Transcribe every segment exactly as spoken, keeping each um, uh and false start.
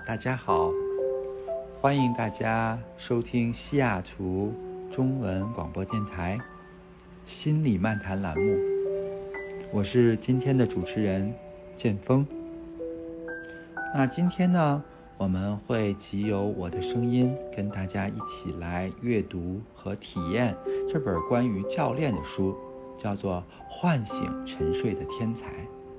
大家好，欢迎大家收听西雅图中文广播电台心理漫谈栏目，我是今天的主持人建峰。那今天呢，我们会藉由我的声音跟大家一起来阅读和体验这本关于教练的书，叫做《唤醒沉睡的天才》。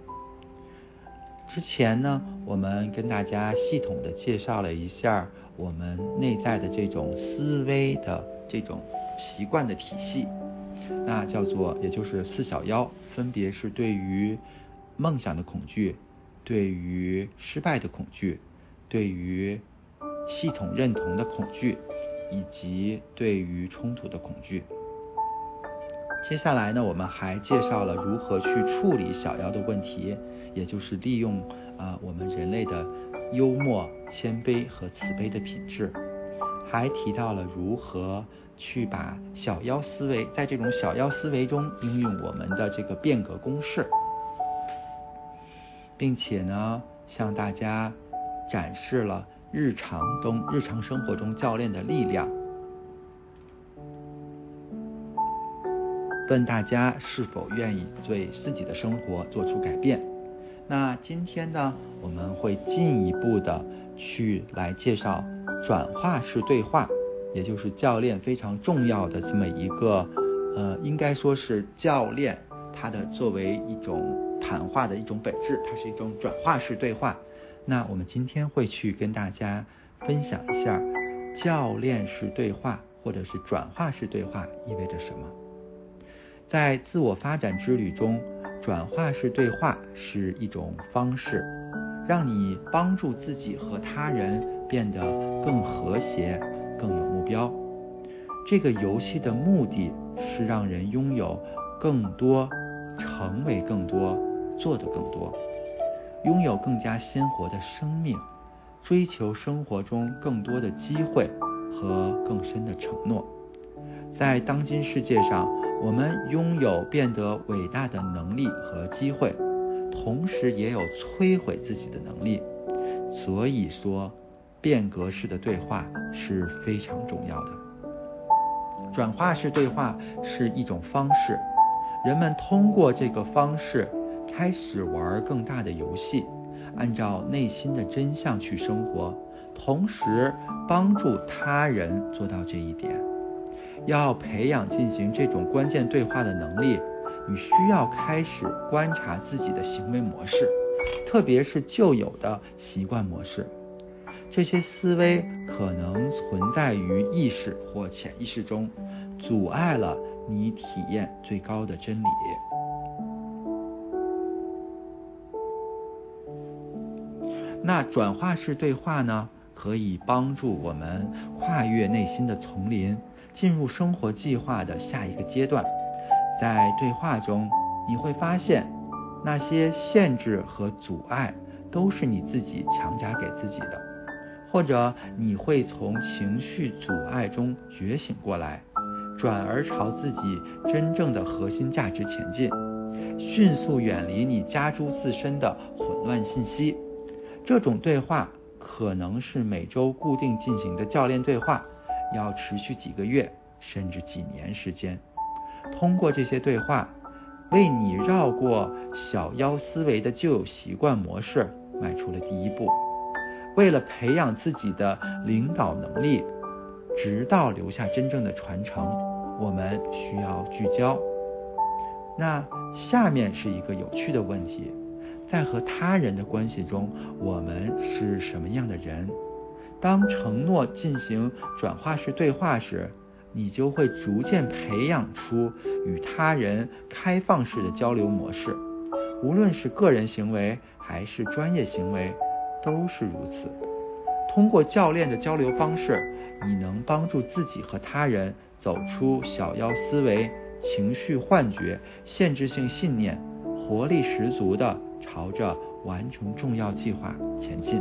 之前呢，我们跟大家系统的介绍了一下我们内在的这种思维的这种习惯的体系，那叫做也就是四小妖，分别是对于梦想的恐惧，对于失败的恐惧，对于系统认同的恐惧，以及对于冲突的恐惧。接下来呢，我们还介绍了如何去处理小妖的问题，也就是利用啊、呃、我们人类的幽默、谦卑和慈悲的品质，还提到了如何去把小妖思维，在这种小妖思维中应用我们的这个变革公式，并且呢，向大家展示了日常中日常生活中教练的力量，问大家是否愿意对自己的生活做出改变。那今天呢，我们会进一步的去来介绍转化式对话，也就是教练非常重要的这么一个呃，应该说是教练它的作为一种谈话的一种本质，它是一种转化式对话。那我们今天会去跟大家分享一下教练式对话或者是转化式对话意味着什么。在自我发展之旅中，转化式对话是一种方式，让你帮助自己和他人变得更和谐、更有目标。这个游戏的目的是让人拥有更多，成为更多，做得更多，拥有更加鲜活的生命，追求生活中更多的机会和更深的承诺。在当今世界上，我们拥有变得伟大的能力和机会，同时也有摧毁自己的能力。所以说，变革式的对话是非常重要的。转化式对话是一种方式，人们通过这个方式开始玩更大的游戏，按照内心的真相去生活，同时帮助他人做到这一点。要培养进行这种关键对话的能力，你需要开始观察自己的行为模式，特别是旧有的习惯模式。这些思维可能存在于意识或潜意识中，阻碍了你体验最高的真理。那转化式对话呢，可以帮助我们跨越内心的丛林，进入生活计划的下一个阶段。在对话中，你会发现那些限制和阻碍都是你自己强加给自己的，或者你会从情绪阻碍中觉醒过来，转而朝自己真正的核心价值前进，迅速远离你加诸自身的混乱信息。这种对话可能是每周固定进行的教练对话，要持续几个月甚至几年时间。通过这些对话，为你绕过小妖思维的旧有习惯模式迈出了第一步。为了培养自己的领导能力，直到留下真正的传承，我们需要聚焦。那下面是一个有趣的问题，在和他人的关系中，我们是什么样的人？当承诺进行转化式对话时，你就会逐渐培养出与他人开放式的交流模式，无论是个人行为还是专业行为都是如此。通过教练的交流方式，你能帮助自己和他人走出小妖思维、情绪幻觉、限制性信念，活力十足地朝着完成重要计划前进。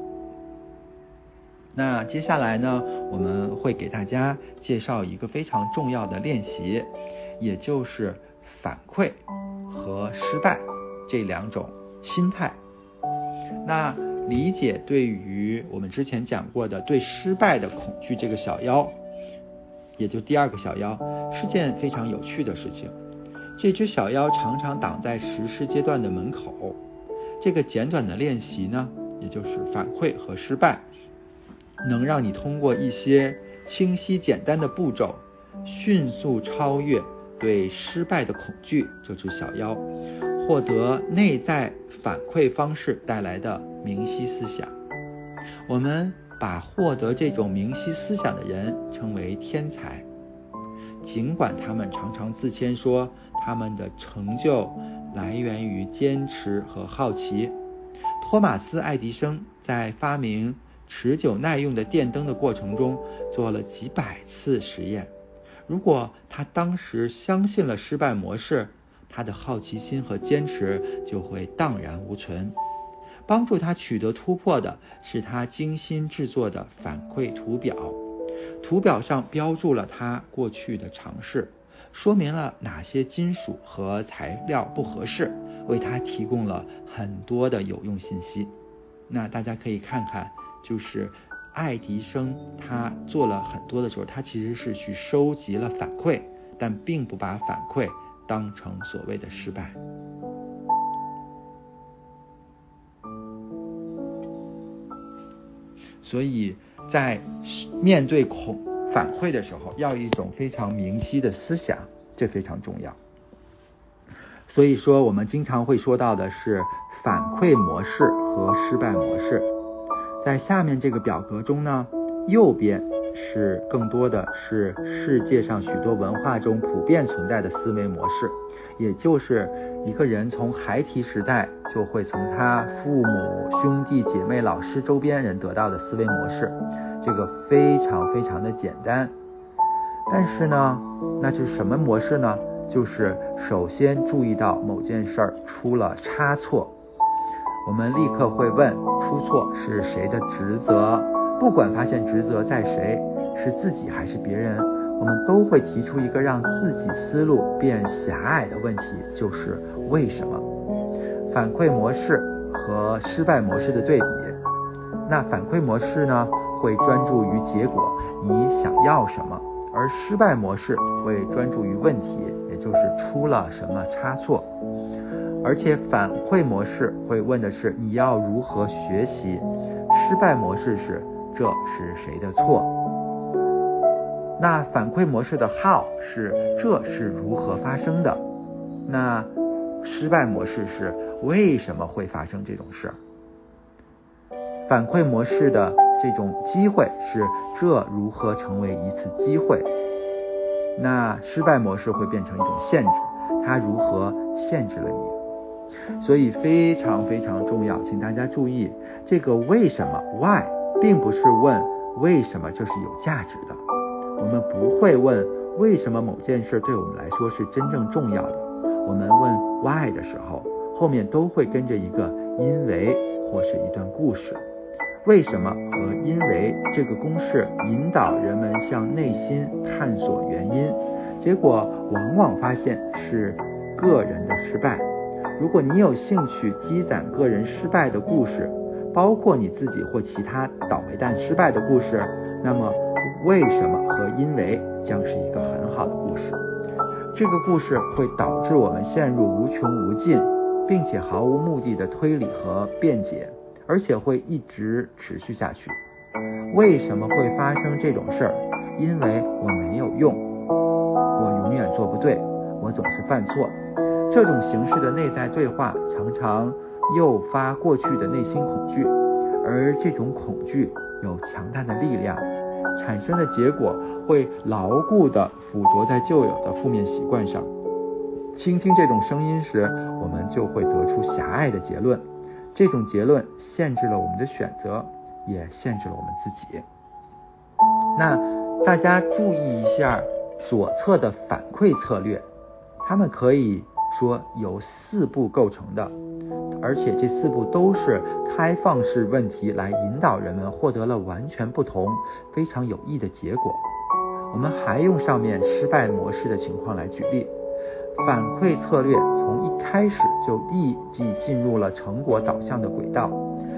那接下来呢，我们会给大家介绍一个非常重要的练习，也就是反馈和失败这两种心态。那理解对于我们之前讲过的对失败的恐惧这个小妖，也就第二个小妖，是件非常有趣的事情。这只小妖常常挡在实施阶段的门口。这个简短的练习呢，也就是反馈和失败，能让你通过一些清晰简单的步骤，迅速超越对失败的恐惧这只小妖，获得内在反馈方式带来的明晰思想。我们把获得这种明晰思想的人称为天才，尽管他们常常自谦说他们的成就来源于坚持和好奇。托马斯·爱迪生在发明持久耐用的电灯的过程中做了几百次实验，如果他当时相信了失败模式，他的好奇心和坚持就会荡然无存。帮助他取得突破的是他精心制作的反馈图表，图表上标注了他过去的尝试，说明了哪些金属和材料不合适，为他提供了很多的有用信息。那大家可以看看，就是爱迪生他做了很多的时候，他其实是去收集了反馈，但并不把反馈当成所谓的失败。所以在面对恐反馈的时候，要有一种非常明晰的思想，这非常重要。所以说我们经常会说到的是反馈模式和失败模式。在下面这个表格中呢，右边是更多的是世界上许多文化中普遍存在的思维模式，也就是一个人从孩提时代就会从他父母、兄弟姐妹、老师、周边人得到的思维模式。这个非常非常的简单，但是呢，那是什么模式呢？就是首先注意到某件事儿出了差错，我们立刻会问，出错是谁的职责？不管发现职责在谁，是自己还是别人，我们都会提出一个让自己思路变狭隘的问题，就是为什么？反馈模式和失败模式的对比，那反馈模式呢，会专注于结果，你想要什么，而失败模式会专注于问题，也就是出了什么差错。而且反馈模式会问的是你要如何学习，失败模式是这是谁的错。那反馈模式的 how 是这是如何发生的，那失败模式是为什么会发生这种事。反馈模式的这种机会是这如何成为一次机会，那失败模式会变成一种限制，它如何限制了你。所以非常非常重要，请大家注意，这个为什么 why 并不是问为什么这是有价值的，我们不会问为什么某件事对我们来说是真正重要的，我们问 why 的时候，后面都会跟着一个因为或是一段故事。为什么和因为这个公式引导人们向内心探索原因，结果往往发现是个人的失败。如果你有兴趣积攒个人失败的故事，包括你自己或其他倒霉蛋失败的故事，那么为什么和因为将是一个很好的故事。这个故事会导致我们陷入无穷无尽并且毫无目的的推理和辩解，而且会一直持续下去。为什么会发生这种事儿？因为我没有用，我永远做不对，我总是犯错。这种形式的内在对话常常诱发过去的内心恐惧，而这种恐惧有强大的力量，产生的结果会牢固地附着在旧有的负面习惯上。倾听这种声音时，我们就会得出狭隘的结论，这种结论限制了我们的选择，也限制了我们自己。那大家注意一下左侧的反馈策略，它们可以说由四步构成的，而且这四步都是开放式问题来引导人们获得了完全不同非常有益的结果。我们还用上面失败模式的情况来举例。反馈策略从一开始就立即进入了成果导向的轨道，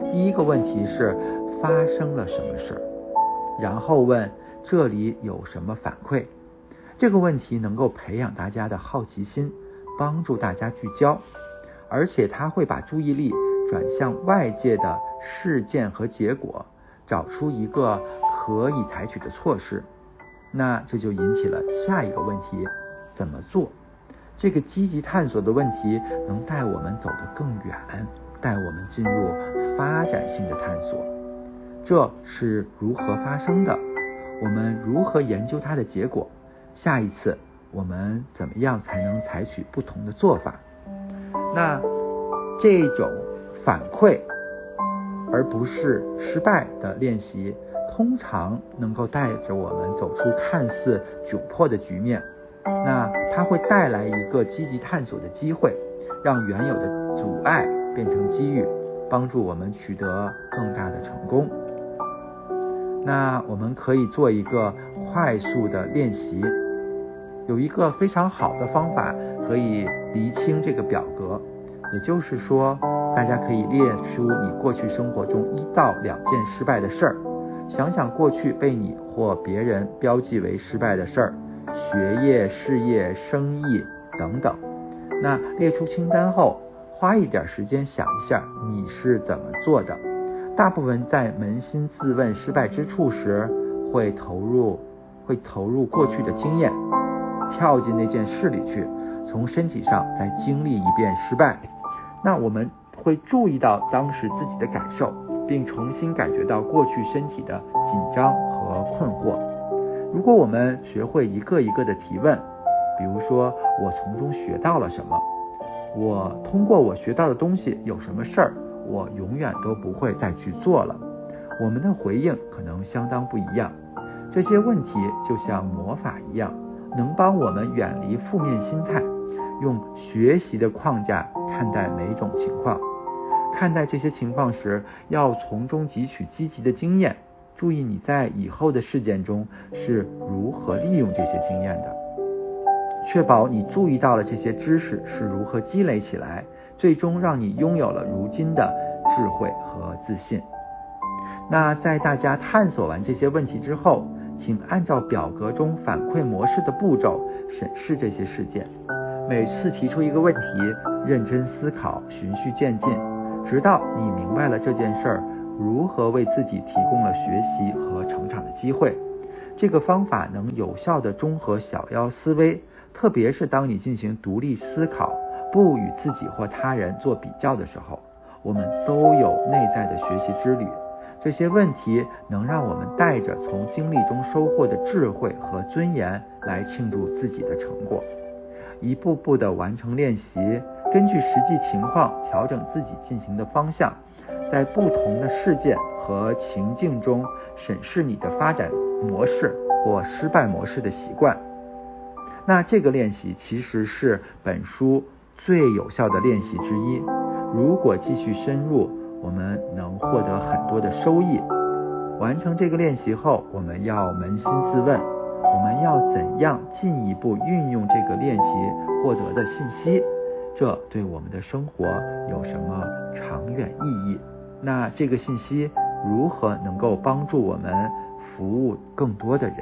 第一个问题是发生了什么事，然后问这里有什么反馈。这个问题能够培养大家的好奇心，帮助大家聚焦，而且它会把注意力转向外界的事件和结果，找出一个可以采取的措施。那这就引起了下一个问题，怎么做？这个积极探索的问题能带我们走得更远，带我们进入发展性的探索。这是如何发生的？我们如何研究它的结果？下一次我们怎么样才能采取不同的做法？那这种反馈而不是失败的练习，通常能够带着我们走出看似窘迫的局面。那它会带来一个积极探索的机会，让原有的阻碍变成机遇，帮助我们取得更大的成功。那我们可以做一个快速的练习，有一个非常好的方法可以厘清这个表格，也就是说，大家可以列出你过去生活中一到两件失败的事儿，想想过去被你或别人标记为失败的事儿，学业、事业、生意等等。那列出清单后，花一点时间想一下你是怎么做的。大部分在扪心自问失败之处时，会投入会投入过去的经验，跳进那件事里去，从身体上再经历一遍失败。那我们会注意到当时自己的感受，并重新感觉到过去身体的紧张和困惑。如果我们学会一个一个的提问，比如说我从中学到了什么，我通过我学到的东西有什么事儿我永远都不会再去做了，我们的回应可能相当不一样。这些问题就像魔法一样，能帮我们远离负面心态，用学习的框架看待每种情况。看待这些情况时，要从中汲取积极的经验，注意你在以后的事件中是如何利用这些经验的，确保你注意到了这些知识是如何积累起来，最终让你拥有了如今的智慧和自信。那在大家探索完这些问题之后，请按照表格中反馈模式的步骤审视这些事件。每次提出一个问题，认真思考，循序渐进，直到你明白了这件事儿如何为自己提供了学习和成长的机会。这个方法能有效地中和小腰思维，特别是当你进行独立思考，不与自己或他人做比较的时候，我们都有内在的学习之旅。这些问题能让我们带着从经历中收获的智慧和尊严来庆祝自己的成果。一步步的完成练习，根据实际情况调整自己进行的方向，在不同的事件和情境中审视你的发展模式或失败模式的习惯。那这个练习其实是本书最有效的练习之一，如果继续深入，我们能获得很多的收益。完成这个练习后，我们要扪心自问，我们要怎样进一步运用这个练习获得的信息，这对我们的生活有什么长远意义？那这个信息如何能够帮助我们服务更多的人？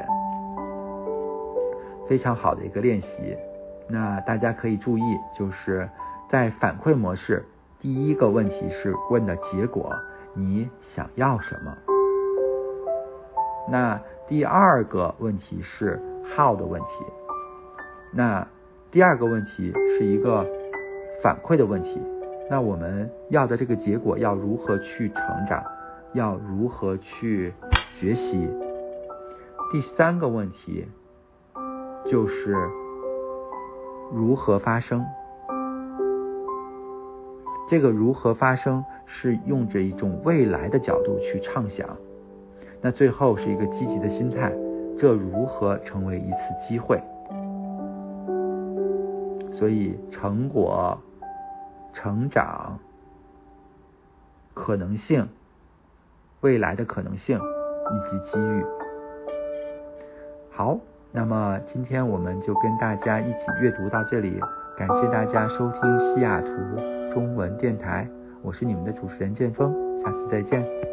非常好的一个练习。那大家可以注意，就是在反馈模式，第一个问题是问的结果，你想要什么？那第二个问题是 how 的问题。那第二个问题是一个反馈的问题，那我们要的这个结果要如何去成长，要如何去学习？第三个问题就是如何发生。这个如何发生是用着一种未来的角度去畅想。那最后是一个积极的心态，这如何成为一次机会？所以成果、成长、可能性、未来的可能性以及机遇。好，那么今天我们就跟大家一起阅读到这里，感谢大家收听西雅图中文电台，我是你们的主持人建峰。 下次再见。